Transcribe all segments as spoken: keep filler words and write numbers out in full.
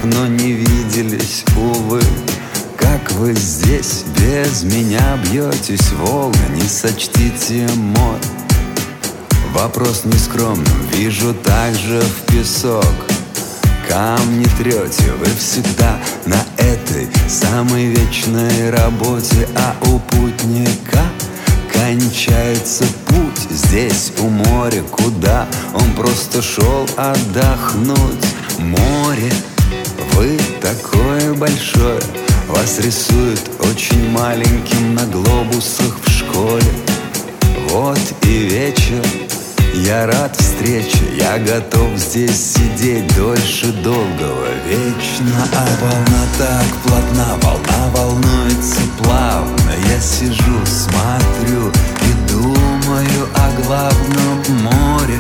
давно не виделись, увы. Как вы здесь без меня бьетесь, Волга, не сочтите мой вопрос нескромным. Вижу также в песок камни трете. Вы всегда на этой самой вечной работе, а у путника кончается путь здесь у моря, куда он просто шел отдохнуть. Море, вы такое большое, вас рисуют очень маленьким на глобусах в школе. Вот и вечер, я рад встрече, я готов здесь сидеть дольше долгого, вечно. А волна так плотна, волна волнуется плавно. Я сижу, смотрю и думаю о главном. Море,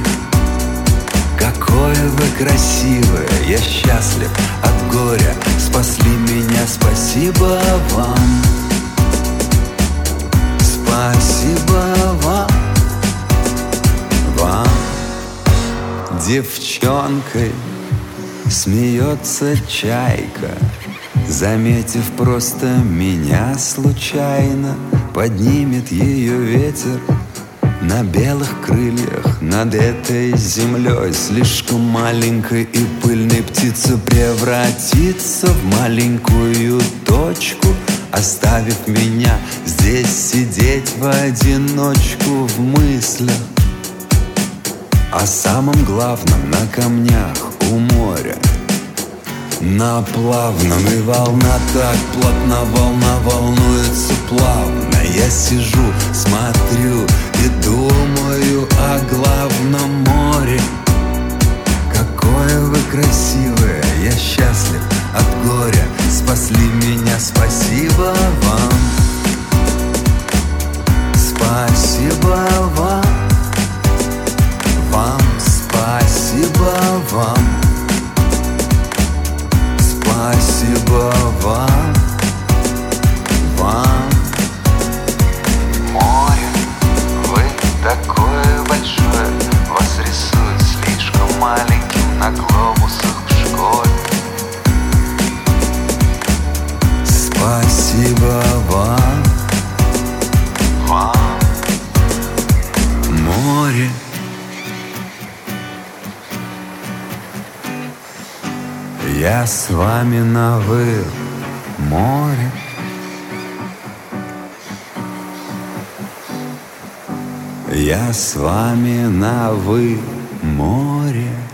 какое вы красивое, я счастлив от горя, спасли меня, спасибо вам. Спасибо вам. Вам. Девчонкой смеется чайка, заметив просто меня случайно. Поднимет ее ветер на белых крыльях над этой землей. Слишком маленькой и пыльной птица превратится в маленькую точку, оставив меня здесь сидеть в одиночку в мыслях о самом главном на камнях у моря, на плавном. И волна так плотна, волна волнуется плавно. Я сижу, смотрю и думаю о главном. Море, какое вы красивое, я счастлив от горя, спасли меня, спасибо вам. Спасибо вам. Вам спасибо вам. Спасибо вам. Вам. Море, вы такое большое, вас рисуют слишком маленьким на глобусах в школе. Спасибо вам. Вам. Море. Я с вами на «вы», море. Я с вами на «вы», море.